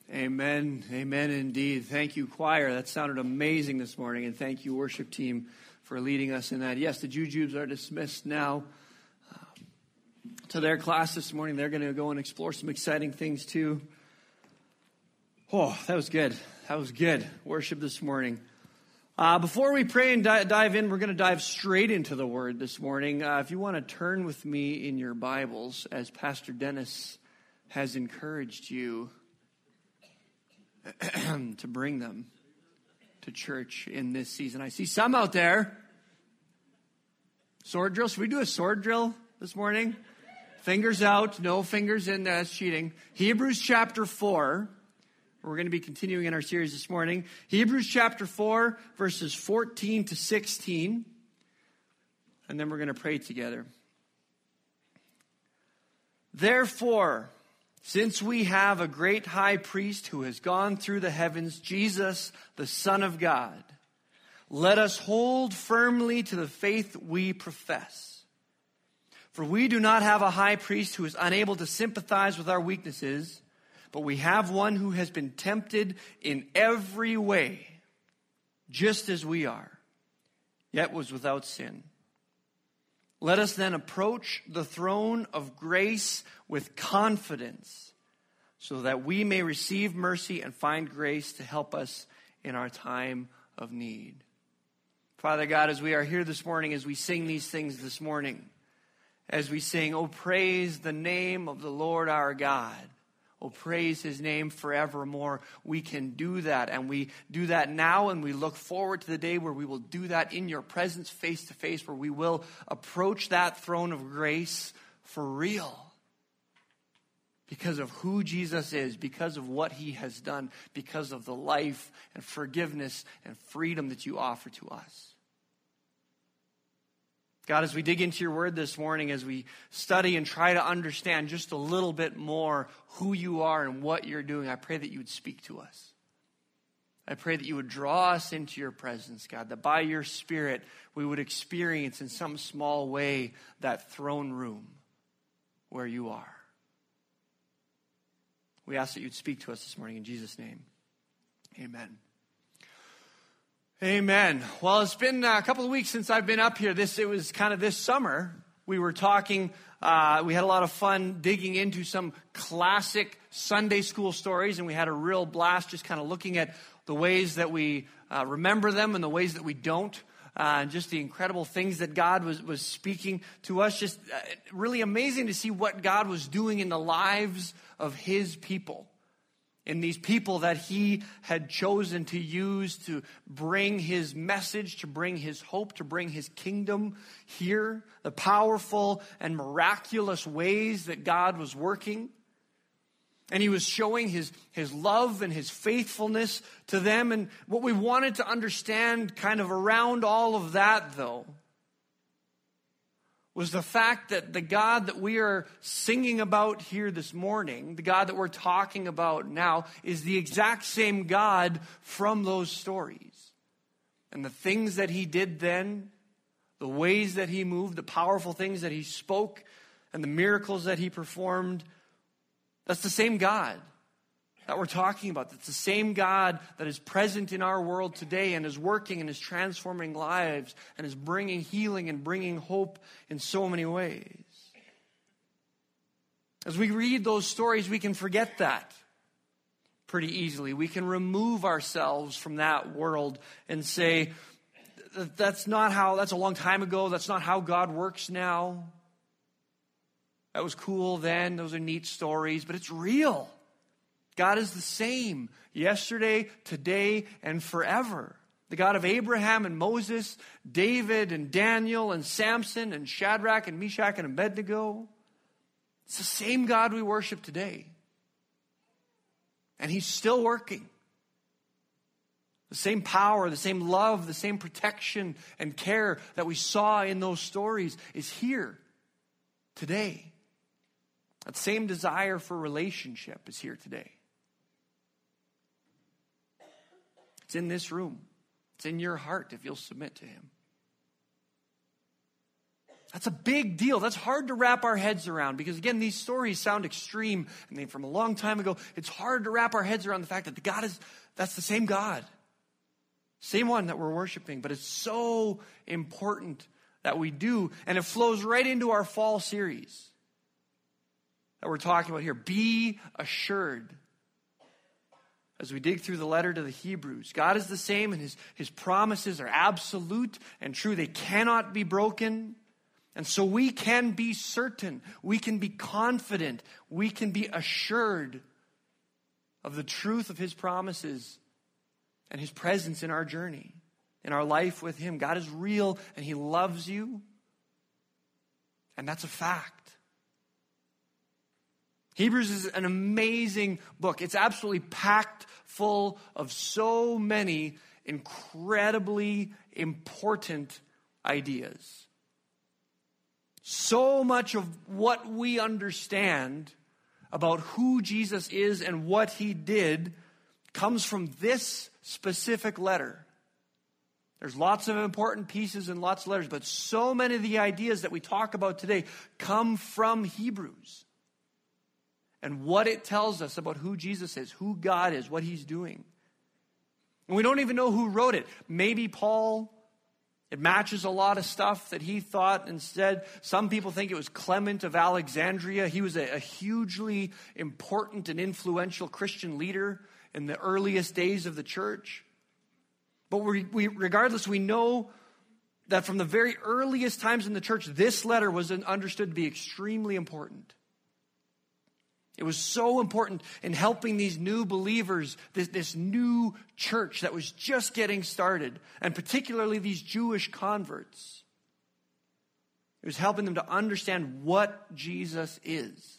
Amen. Amen indeed. Thank you, choir. That sounded amazing this morning. And thank you, worship team, for leading us in that. Yes, the Jujubes are dismissed now to their class this morning. They're going to go and explore some exciting things too. Oh, that was good. That was good. Worship this morning. Before we pray and dive in, we're going to dive straight into the Word this morning. If you want to turn with me in your Bibles, as Pastor Dennis has encouraged you to bring them to church in this season. I see some out there. Sword drill. Should we do a sword drill this morning? Fingers out. No fingers in. That's cheating. Hebrews chapter 4. We're going to be continuing in our series this morning. Hebrews chapter 4, verses 14 to 16. And then we're going to pray together. Therefore, since we have a great high priest who has gone through the heavens, Jesus, the Son of God, let us hold firmly to the faith we profess. For we do not have a high priest who is unable to sympathize with our weaknesses, but we have one who has been tempted in every way, just as we are, yet was without sin. Let us then approach the throne of grace with confidence, so that we may receive mercy and find grace to help us in our time of need. Father God, as we are here this morning, as we sing these things this morning, as we sing, "Oh, praise the name of the Lord our God. Oh, praise his name forevermore," we can do that. And we do that now, and we look forward to the day where we will do that in your presence, face to face, where we will approach that throne of grace for real. Because of who Jesus is, because of what he has done, because of the life and forgiveness and freedom that you offer to us. God, as we dig into your word this morning, as we study and try to understand just a little bit more who you are and what you're doing, I pray that you would speak to us. I pray that you would draw us into your presence, God, that by your Spirit we would experience in some small way that throne room where you are. We ask that you'd speak to us this morning in Jesus' name. Amen. Amen. Well, it's been a couple of weeks since I've been up here. It was kind of this summer. We were talking, we had a lot of fun digging into some classic Sunday school stories, and we had a real blast just kind of looking at the ways that we remember them and the ways that we don't. Just the incredible things that God was speaking to us. Just really amazing to see what God was doing in the lives of his people. In these people that he had chosen to use to bring his message, to bring his hope, to bring his kingdom here. The powerful and miraculous ways that God was working. And he was showing his love and his faithfulness to them. And what we wanted to understand kind of around all of that, though, was the fact that the God that we are singing about here this morning, the God that we're talking about now, is the exact same God from those stories. And the things that he did then, the ways that he moved, the powerful things that he spoke, and the miracles that he performed, that's the same God that we're talking about. That's the same God that is present in our world today and is working and is transforming lives and is bringing healing and bringing hope in so many ways. As we read those stories, we can forget that pretty easily. We can remove ourselves from that world and say, that's a long time ago. That's not how God works now. That was cool then. Those are neat stories, but it's real. God is the same yesterday, today, and forever. The God of Abraham and Moses, David and Daniel and Samson and Shadrach and Meshach and Abednego. It's the same God we worship today. And he's still working. The same power, the same love, the same protection and care that we saw in those stories is here today. That same desire for relationship is here today. It's in this room. It's in your heart if you'll submit to him. That's a big deal. That's hard to wrap our heads around because, again, these stories sound extreme. I mean, from a long time ago, it's hard to wrap our heads around the fact that that's the same God. Same one that we're worshiping. But it's so important that we do. And it flows right into our fall series that we're talking about here. Be assured. As we dig through the letter to the Hebrews, God is the same and his promises are absolute and true. They cannot be broken. And so we can be certain, we can be confident, we can be assured of the truth of his promises and his presence in our journey, in our life with him. God is real and he loves you. And that's a fact. Hebrews is an amazing book. It's absolutely packed full of so many incredibly important ideas. So much of what we understand about who Jesus is and what he did comes from this specific letter. There's lots of important pieces and lots of letters, but so many of the ideas that we talk about today come from Hebrews and what it tells us about who Jesus is, who God is, what he's doing. And we don't even know who wrote it. Maybe Paul. It matches a lot of stuff that he thought and said. Some people think it was Clement of Alexandria. He was a hugely important and influential Christian leader in the earliest days of the church. But regardless, we know that from the very earliest times in the church, this letter was understood to be extremely important. It was so important in helping these new believers, this new church that was just getting started, and particularly these Jewish converts. It was helping them to understand what Jesus is,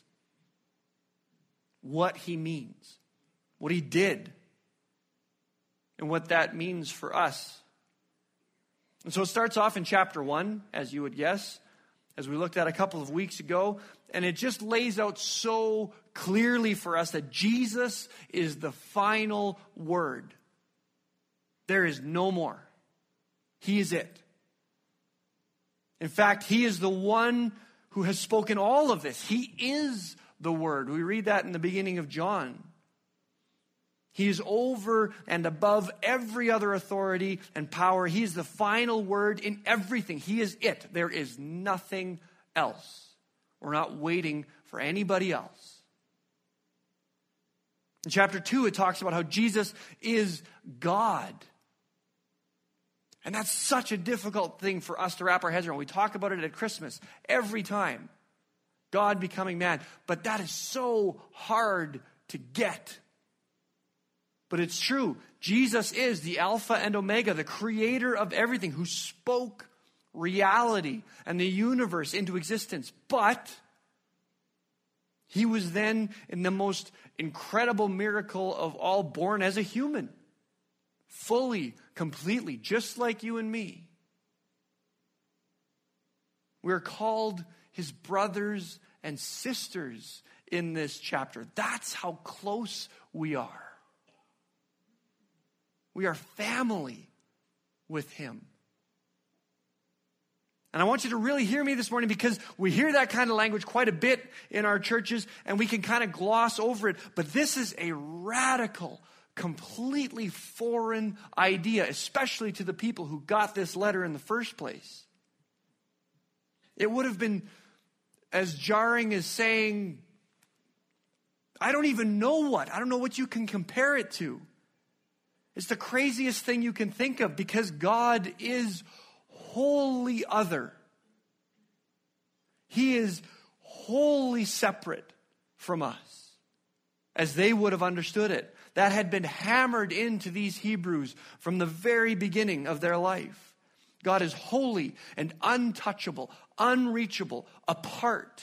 what he means, what he did, and what that means for us. And so it starts off in chapter 1, as you would guess, as we looked at a couple of weeks ago, and it just lays out so clearly for us that Jesus is the final word. There is no more. He is it. In fact, he is the one who has spoken all of this. He is the Word. We read that in the beginning of John. He is over and above every other authority and power. He is the final word in everything. He is it. There is nothing else. We're not waiting for anybody else. In chapter 2, it talks about how Jesus is God. And that's such a difficult thing for us to wrap our heads around. We talk about it at Christmas every time. God becoming man. But that is so hard to get. But it's true. Jesus is the Alpha and Omega, the creator of everything, who spoke reality and the universe into existence. But he was then, in the most incredible miracle of all, born as a human. Fully, completely, just like you and me. We're called his brothers and sisters in this chapter. That's how close we are. We are family with him. And I want you to really hear me this morning, because we hear that kind of language quite a bit in our churches and we can kind of gloss over it. But this is a radical, completely foreign idea, especially to the people who got this letter in the first place. It would have been as jarring as saying, I don't even know what. I don't know what you can compare it to. It's the craziest thing you can think of, because God is wholly other. He is wholly separate from us, as they would have understood it. That had been hammered into these Hebrews from the very beginning of their life. God is holy and untouchable, unreachable, apart.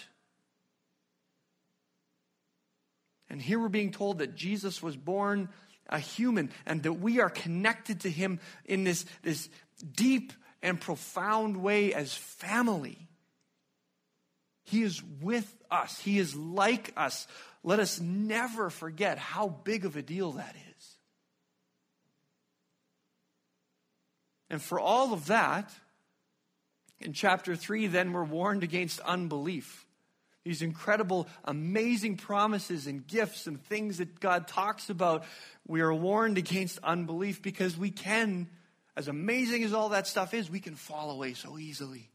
And here we're being told that Jesus was born a human, and that we are connected to him in this deep and profound way as family. He is with us. He is like us. Let us never forget how big of a deal that is. And for all of that, In chapter 3, then, we're warned against unbelief. These incredible, amazing promises and gifts and things that God talks about, we are warned against unbelief because we can, as amazing as all that stuff is, we can fall away so easily.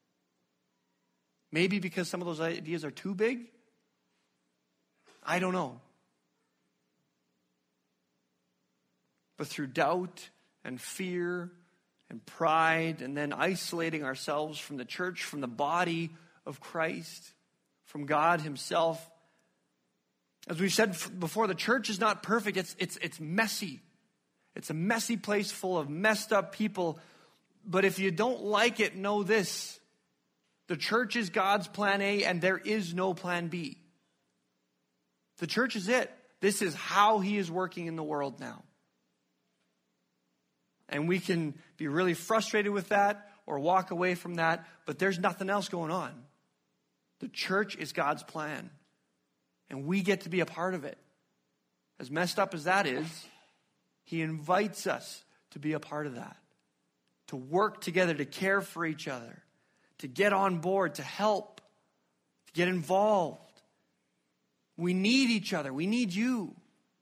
Maybe because some of those ideas are too big? I don't know. But through doubt and fear and pride, and then isolating ourselves from the church, from the body of Christ, from God himself. As we've said before, the church is not perfect. It's messy. It's a messy place full of messed up people. But if you don't like it, know this. The church is God's plan A, and there is no plan B. The church is it. This is how he is working in the world now. And we can be really frustrated with that or walk away from that, but there's nothing else going on. The church is God's plan, and we get to be a part of it. As messed up as that is, he invites us to be a part of that, to work together, to care for each other, to get on board, to help, to get involved. We need each other. We need you.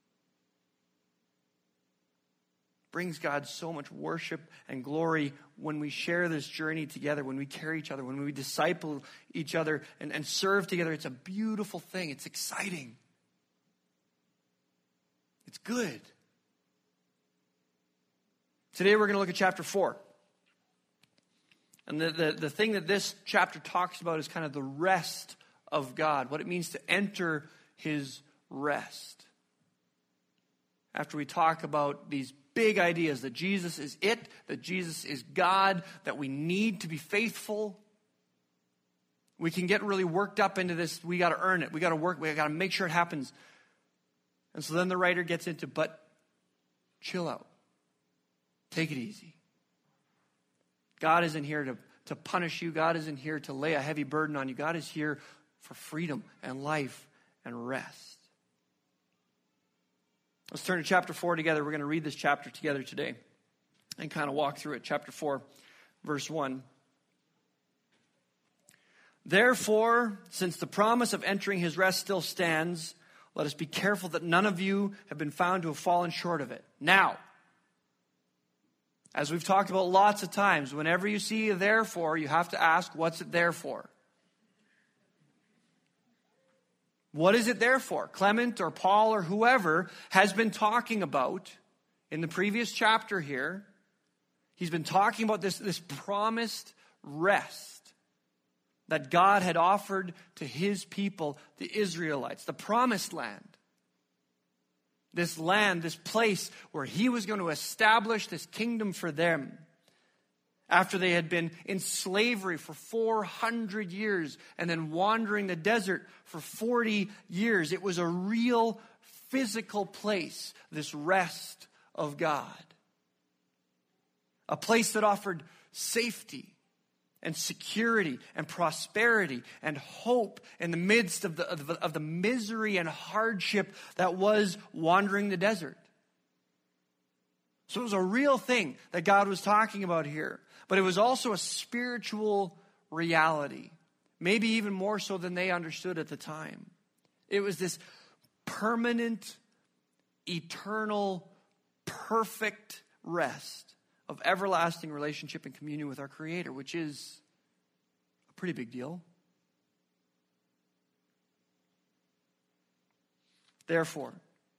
Brings God so much worship and glory when we share this journey together, when we carry each other, when we disciple each other and serve together. It's a beautiful thing. It's exciting. It's good. Today we're going to look at chapter 4. And the thing that this chapter talks about is kind of the rest of God, what it means to enter his rest. After we talk about these big ideas that Jesus is it, that Jesus is God, that we need to be faithful, we can get really worked up into this. We got to earn it. We got to work. We got to make sure it happens. And so then the writer gets into, but chill out. Take it easy. God isn't here to punish you. God isn't here to lay a heavy burden on you. God is here for freedom and life and rest. Let's turn to chapter 4 together. We're going to read this chapter together today and kind of walk through it. Chapter 4, verse 1. Therefore, since the promise of entering his rest still stands, let us be careful that none of you have been found to have fallen short of it. Now, as we've talked about lots of times, whenever you see a therefore, you have to ask, what's it there for? What is it there for? Clement or Paul or whoever has been talking about in the previous chapter here. He's been talking about this promised rest that God had offered to his people, the Israelites, the promised land. This land, this place where he was going to establish this kingdom for them. After they had been in slavery for 400 years and then wandering the desert for 40 years. It was a real physical place, this rest of God. A place that offered safety and security and prosperity and hope in the midst of the misery and hardship that was wandering the desert. So it was a real thing that God was talking about here. But it was also a spiritual reality. Maybe even more so than they understood at the time. It was this permanent, eternal, perfect rest of everlasting relationship and communion with our Creator, which is a pretty big deal. Therefore,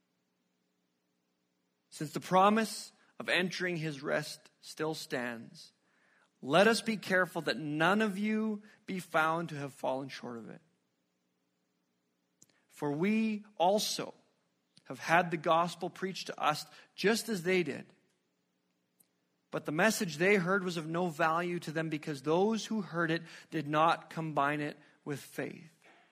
since the promise of entering his rest still stands, let us be careful that none of you be found to have fallen short of it. For we also have had the gospel preached to us just as they did. But the message they heard was of no value to them because those who heard it did not combine it with faith.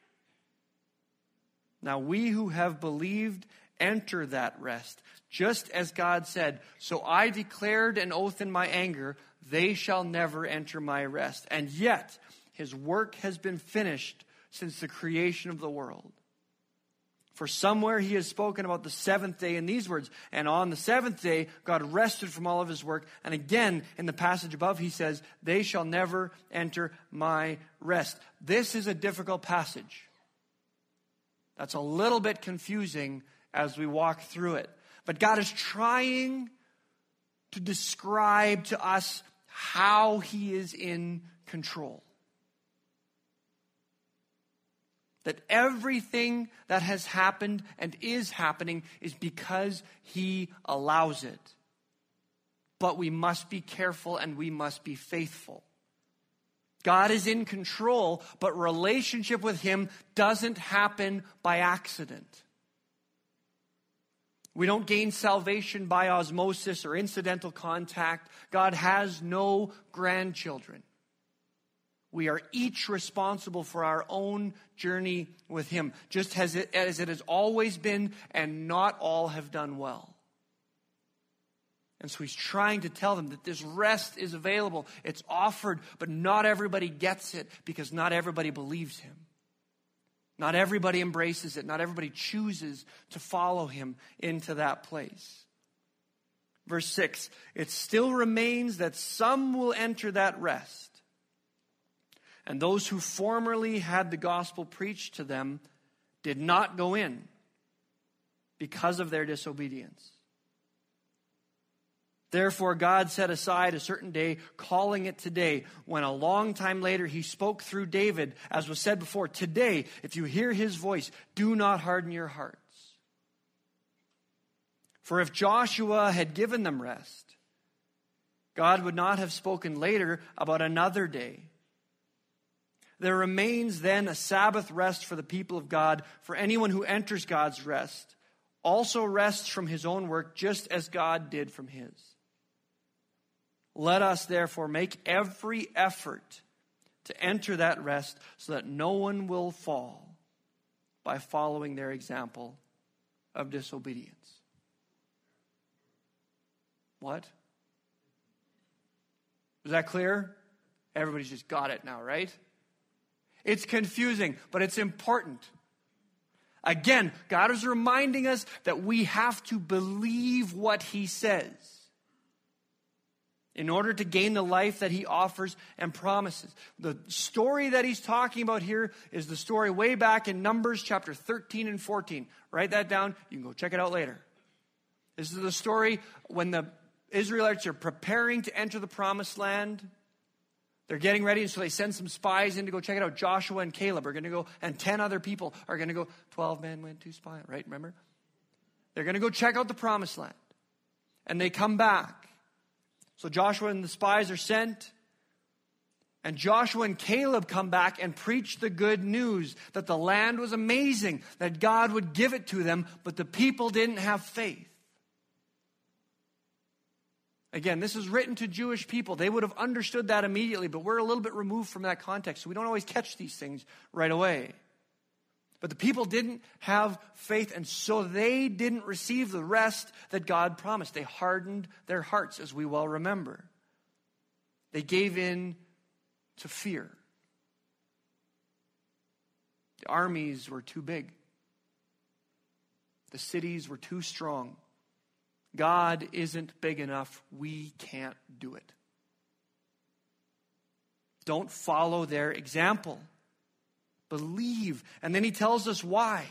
Now we who have believed enter that rest, just as God said, so I declared an oath in my anger, they shall never enter my rest. And yet, his work has been finished since the creation of the world. For somewhere he has spoken about the seventh day in these words, and on the seventh day God rested from all of his work. And again, in the passage above, he says, they shall never enter my rest. This is a difficult passage. That's a little bit confusing as we walk through it. But God is trying to describe to us how he is in control. That everything that has happened and is happening is because he allows it. But we must be careful and we must be faithful. God is in control, but relationship with him doesn't happen by accident. We don't gain salvation by osmosis or incidental contact. God has no grandchildren. We are each responsible for our own journey with him, just as it has always been, and not all have done well. And so he's trying to tell them that this rest is available. It's offered, but not everybody gets it because not everybody believes him. Not everybody embraces it. Not everybody chooses to follow him into that place. Verse 6, it still remains that some will enter that rest. And those who formerly had the gospel preached to them did not go in because of their disobedience. Therefore, God set aside a certain day, calling it today, when a long time later he spoke through David, as was said before, today, if you hear his voice, do not harden your hearts. For if Joshua had given them rest, God would not have spoken later about another day. There remains then a Sabbath rest for the people of God, for anyone who enters God's rest also rests from his own work, just as God did from his. Let us therefore make every effort to enter that rest so that no one will fall by following their example of disobedience. What? Is that clear? Everybody's just got it now, right? It's confusing, but it's important. Again, God is reminding us that we have to believe what he says in order to gain the life that he offers and promises. The story that he's talking about here is the story way back in Numbers chapter 13 and 14. Write that down. You can go check it out later. This is the story when the Israelites are preparing to enter the promised land. They're getting ready, and so they send some spies in to go check it out. Joshua and Caleb are going to go, and 10 other people are going to go. 12 men went to spy, right? Remember? They're going to go check out the promised land. And they come back. So Joshua and the spies are sent. And Joshua and Caleb come back and preach the good news that the land was amazing, that God would give it to them, but the people didn't have faith. Again, this is written to Jewish people. They would have understood that immediately, but we're a little bit removed from that context, so we don't always catch these things right away. But the people didn't have faith, and so they didn't receive the rest that God promised. They hardened their hearts, as we well remember. They gave in to fear. The armies were too big. The cities were too strong. God isn't big enough. We can't do it. Don't follow their example. Believe. And then he tells us why.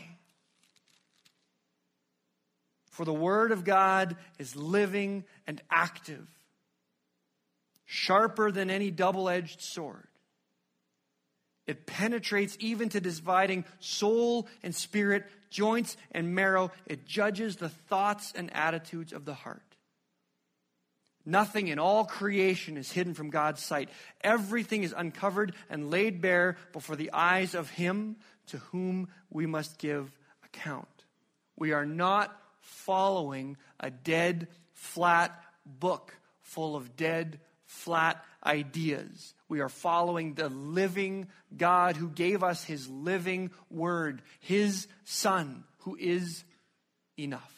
For the word of God is living and active, sharper than any double-edged sword. It penetrates even to dividing soul and spirit, joints and marrow. It judges the thoughts and attitudes of the heart. Nothing in all creation is hidden from God's sight. Everything is uncovered and laid bare before the eyes of him to whom we must give account. We are not following a dead, flat book full of dead, flat ideas. We are following the living God who gave us his living word, his Son, who is enough,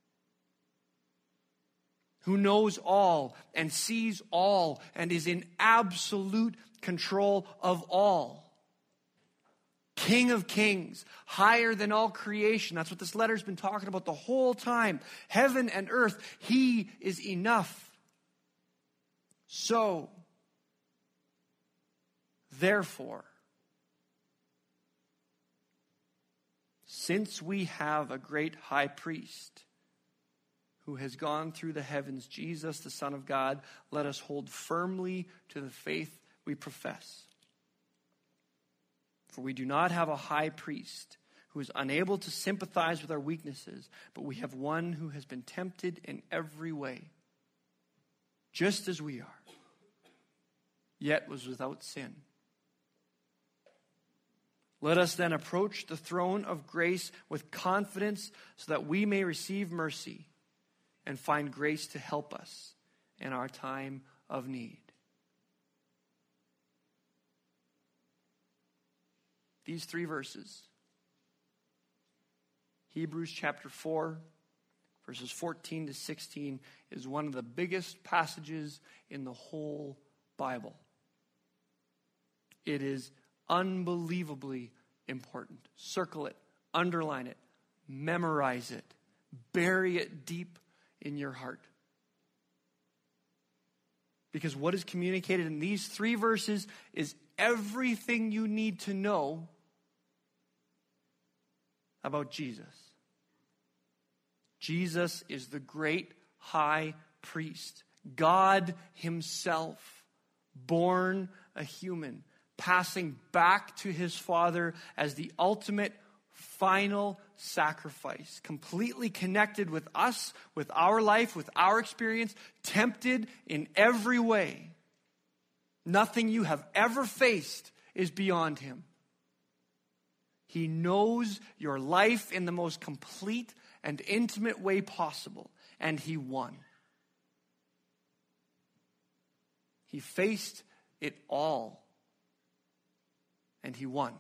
who knows all and sees all and is in absolute control of all. King of kings, higher than all creation. That's what this letter's been talking about the whole time. Heaven and earth, he is enough. So, therefore, since we have a great high priest who has gone through the heavens, Jesus, the Son of God, let us hold firmly to the faith we profess. For we do not have a high priest who is unable to sympathize with our weaknesses, but we have one who has been tempted in every way, just as we are, yet was without sin. Let us then approach the throne of grace with confidence so that we may receive mercy and find grace to help us in our time of need. These 3 verses, Hebrews chapter 4, verses 14 to 16, is one of the biggest passages in the whole Bible. It is unbelievably important. Circle it, underline it, memorize it, bury it deep in your heart. Because what is communicated in these 3 verses is everything you need to know about Jesus. Jesus is the great high priest, God himself, born a human, passing back to his Father as the ultimate final sacrifice, completely connected with us, with our life, with our experience, tempted in every way. Nothing you have ever faced is beyond him. He knows your life in the most complete and intimate way possible, and he won. He faced it all, and he won.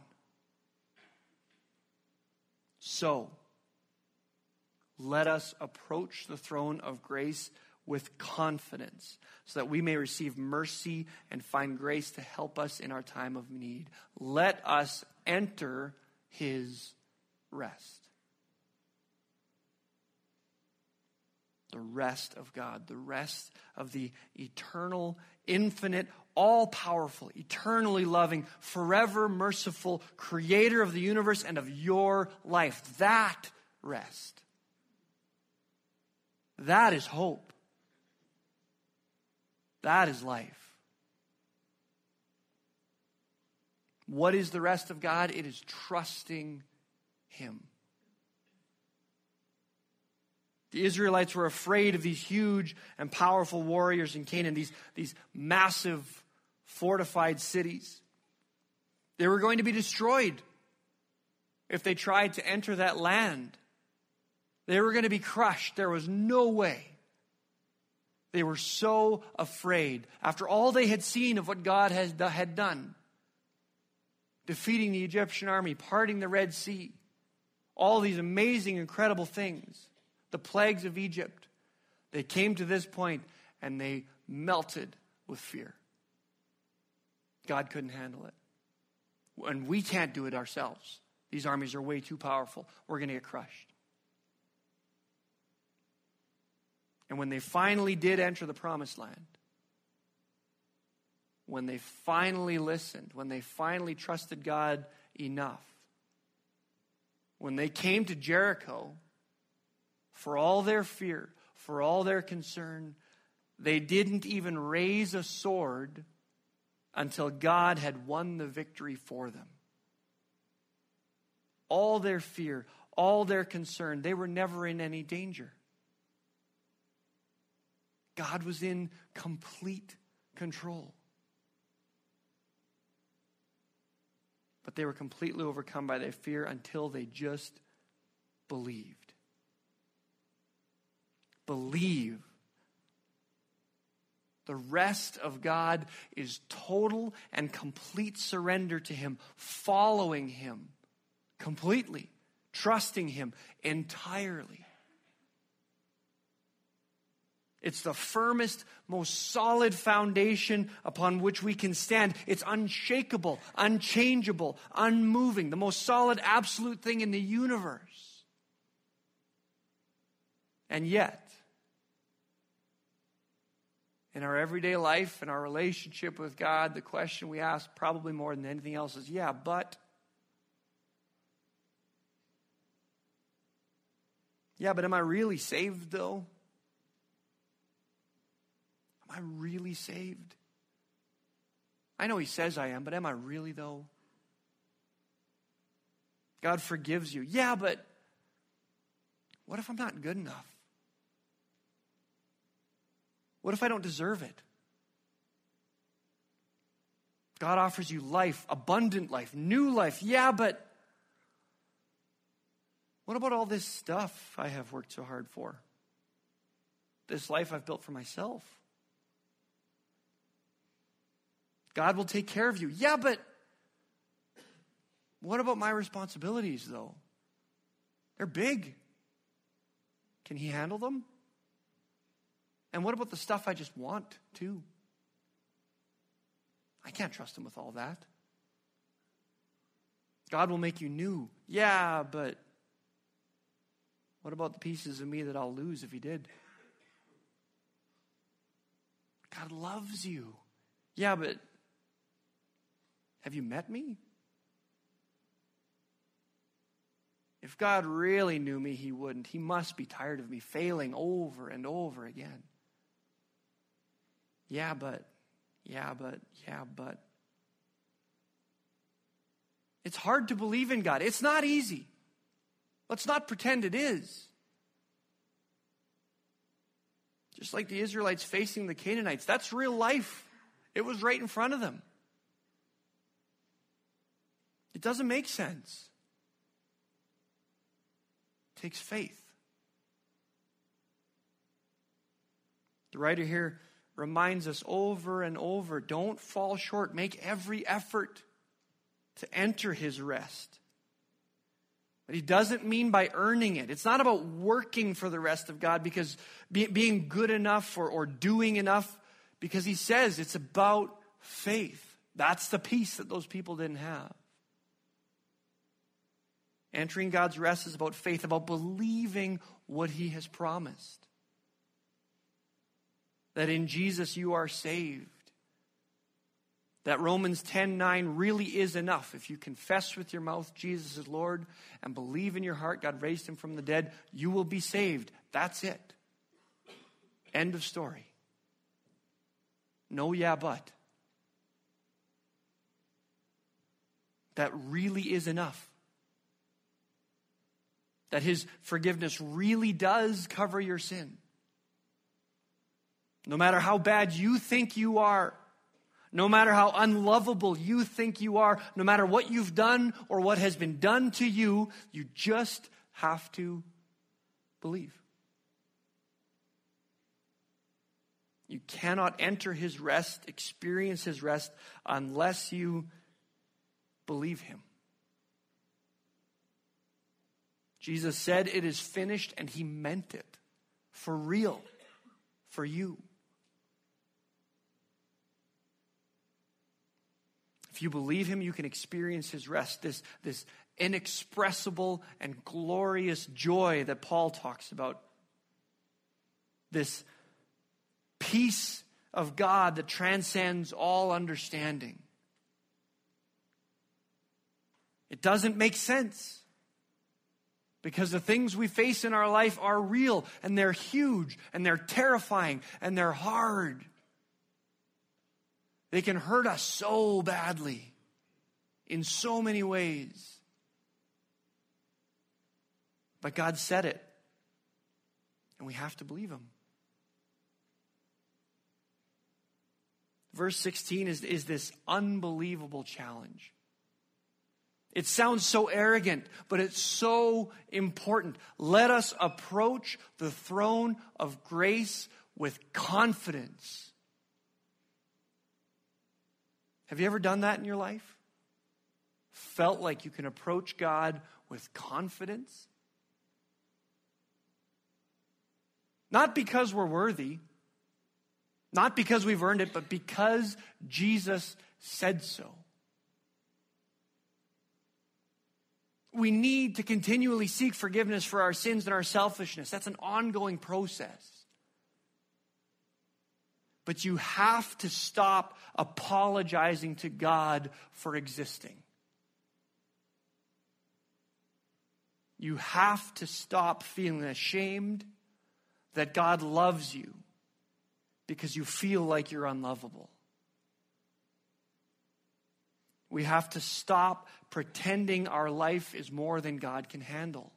So, let us approach the throne of grace with confidence so that we may receive mercy and find grace to help us in our time of need. Let us enter his rest. The rest of God, the rest of the eternal, infinite, all-powerful, eternally loving, forever merciful creator of the universe and of your life. That rest. That is hope. That is life. What is the rest of God? It is trusting him. The Israelites were afraid of these huge and powerful warriors in Canaan, these massive fortified cities. They were going to be destroyed if they tried to enter that land. They were going to be crushed. There was no way. They were so afraid. After all they had seen of what God had done, defeating the Egyptian army, parting the Red Sea, all these amazing, incredible things, the plagues of Egypt, they came to this point and they melted with fear. God couldn't handle it. And we can't do it ourselves. These armies are way too powerful. We're going to get crushed. And when they finally did enter the promised land, when they finally listened, when they finally trusted God enough, when they came to Jericho, for all their fear, for all their concern, they didn't even raise a sword until God had won the victory for them. All their fear, all their concern, they were never in any danger. God was in complete control. But they were completely overcome by their fear until they just believed. Believe. The rest of God is total and complete surrender to him, following him completely, trusting him entirely. It's the firmest, most solid foundation upon which we can stand. It's unshakable, unchangeable, unmoving, the most solid, absolute thing in the universe. And yet, in our everyday life, in our relationship with God, the question we ask probably more than anything else is, but am I really saved though? Am I really saved? I know he says I am, but am I really though? God forgives you. Yeah, but what if I'm not good enough? What if I don't deserve it? God offers you life, abundant life, new life. Yeah, but what about all this stuff I have worked so hard for? This life I've built for myself. God will take care of you. Yeah, but what about my responsibilities, though? They're big. Can he handle them? And what about the stuff I just want, too? I can't trust him with all that. God will make you new. Yeah, but what about the pieces of me that I'll lose if he did? God loves you. Yeah, but have you met me? If God really knew me, he wouldn't. He must be tired of me failing over and over again. Yeah, but. It's hard to believe in God. It's not easy. Let's not pretend it is. Just like the Israelites facing the Canaanites, that's real life. It was right in front of them. It doesn't make sense. It takes faith. The writer here reminds us over and over, don't fall short. Make every effort to enter his rest. But he doesn't mean by earning it. It's not about working for the rest of God because being good enough or doing enough, because he says it's about faith. That's the peace that those people didn't have. Entering God's rest is about faith, about believing what he has promised. That in Jesus you are saved. That Romans 10:9 really is enough. If you confess with your mouth Jesus is Lord and believe in your heart God raised him from the dead, you will be saved. That's it. End of story. No, yeah, but. That really is enough. That his forgiveness really does cover your sin. No matter how bad you think you are, no matter how unlovable you think you are, no matter what you've done or what has been done to you, you just have to believe. You cannot enter his rest, experience his rest, unless you believe him. Jesus said it is finished, and he meant it. For real. For you. If you believe him, you can experience his rest. This inexpressible and glorious joy that Paul talks about. This peace of God that transcends all understanding. It doesn't make sense. Because the things we face in our life are real, and they're huge, and they're terrifying, and they're hard. They can hurt us so badly in so many ways. But God said it, and we have to believe him. Verse 16 is this unbelievable challenge. It sounds so arrogant, but it's so important. Let us approach the throne of grace with confidence. Have you ever done that in your life? Felt like you can approach God with confidence? Not because we're worthy, Not because we've earned it, but because Jesus said so. We need to continually seek forgiveness for our sins and our selfishness. That's an ongoing process. But you have to stop apologizing to God for existing. You have to stop feeling ashamed that God loves you because you feel like you're unlovable. We have to stop pretending our life is more than God can handle.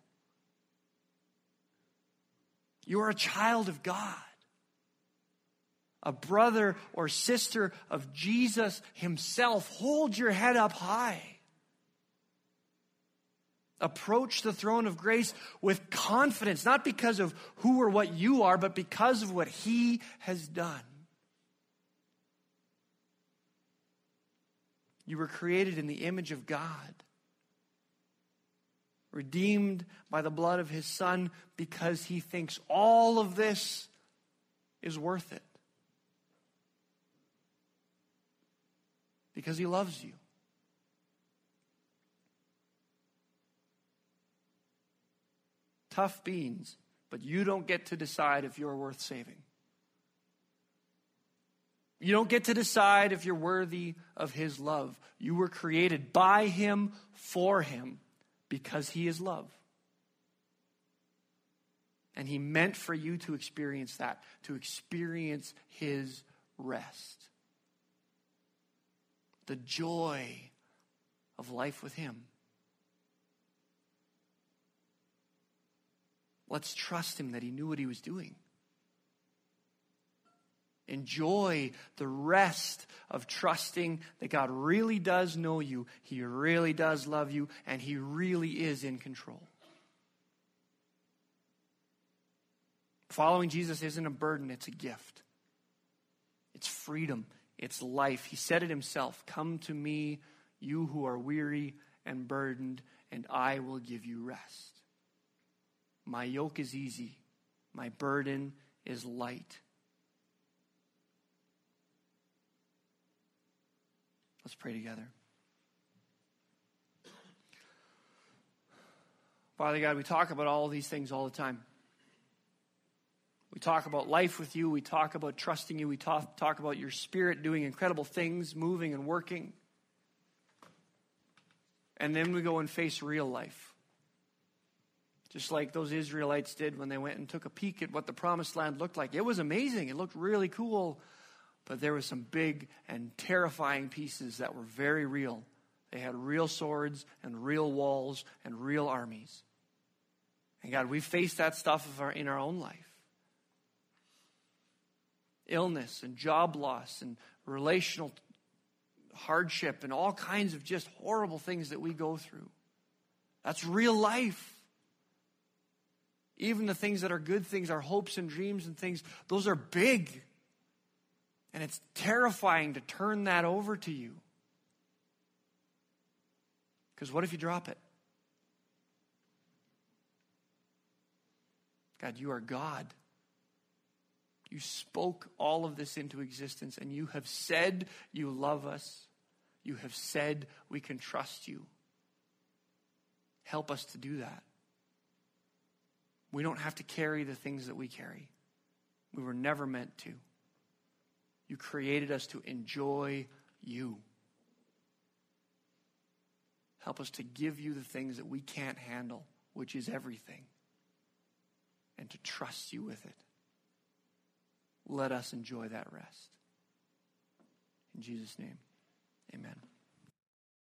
You are a child of God, a brother or sister of Jesus himself. Hold your head up high. Approach the throne of grace with confidence, not because of who or what you are, but because of what he has done. You were created in the image of God, redeemed by the blood of his Son, because he thinks all of this is worth it. Because he loves you. Tough beans, but you don't get to decide if you're worth saving. You don't get to decide if you're worthy of his love. You were created by him, for him, because he is love. And he meant for you to experience that, to experience his rest. The joy of life with him. Let's trust him that he knew what he was doing. Enjoy the rest of trusting that God really does know you, he really does love you, and he really is in control. Following Jesus isn't a burden, it's a gift. It's freedom, it's life. He said it himself, "Come to me, you who are weary and burdened, and I will give you rest. My yoke is easy, my burden is light." Let's pray together. Father God, we talk about all of these things all the time. We talk about life with you. We talk about trusting you. We talk about your Spirit doing incredible things, moving and working. And then we go and face real life. Just like those Israelites did when they went and took a peek at what the promised land looked like. It was amazing. It looked really cool. But there were some big and terrifying pieces that were very real. They had real swords and real walls and real armies. And God, we face that stuff in our own life. Illness and job loss and relational hardship and all kinds of just horrible things that we go through. That's real life. Even the things that are good things, our hopes and dreams and things, those are big. And it's terrifying to turn that over to you. Because what if you drop it? God, you are God. You spoke all of this into existence, and you have said you love us. You have said we can trust you. Help us to do that. We don't have to carry the things that we carry. We were never meant to. You created us to enjoy you. Help us to give you the things that we can't handle, which is everything, and to trust you with it. Let us enjoy that rest. In Jesus' name, amen.